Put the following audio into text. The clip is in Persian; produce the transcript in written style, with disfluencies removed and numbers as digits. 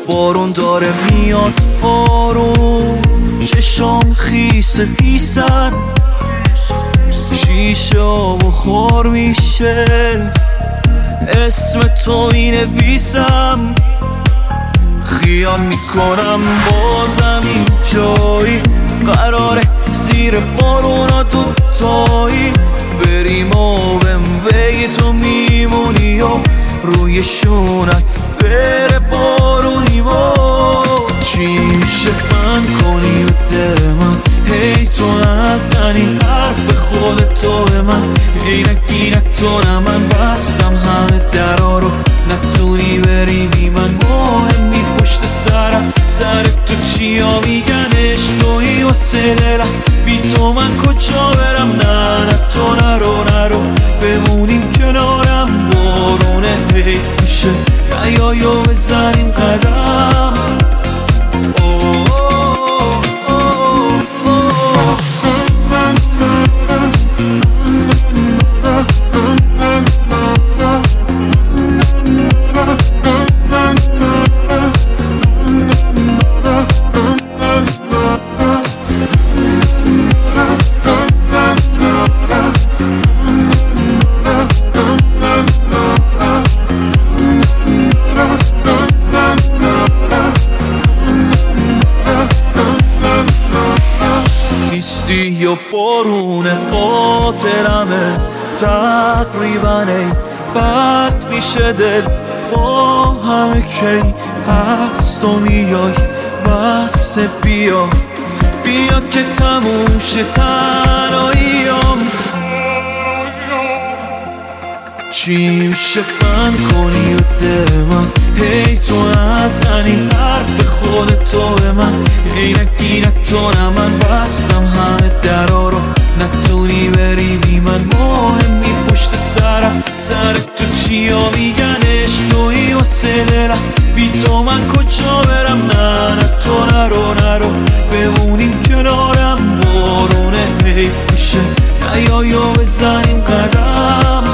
بارون داره میاد آروم، چشام خیسه خیسن، شیشه آب و خور میشه، اسم تو مینویسم. خیال میکنم بازم این جایی قراره زیر بارونا دوتایی بریم و بموی تو میمونی و روی شونت بره بارونی و چی میشه من کنی به دل من، هی تو نزنی حرف خودتو به من، اینک تو نه من بستم همه درا رو نتونی بری بی من، مهمی پشت سرم سر تو چیا میگن عشقی واسه دلم، بی تو من کجا برم، نه تو نرو بمونیم کنارم، بارونه حیف میشه نیایو بزنیم قدم. یا بارون قاتلمه تقریبا ای بد میشه دل با همه کی هست و میای بس بیا که تموم شه تنهاییام. چی میشه من کنی به دل من، هی تو نزنی حرف خودتو به من، اینک تو نه من بستم همه درا رو نتونی بری بی من، مهمی پشت سرم سر تو چیا میگن عشقی واسه دلم، بی تو من کجا برم، نه تو نرو بمونیم کنارم، بارونه حیف میشه نیایو بزنیم قدم.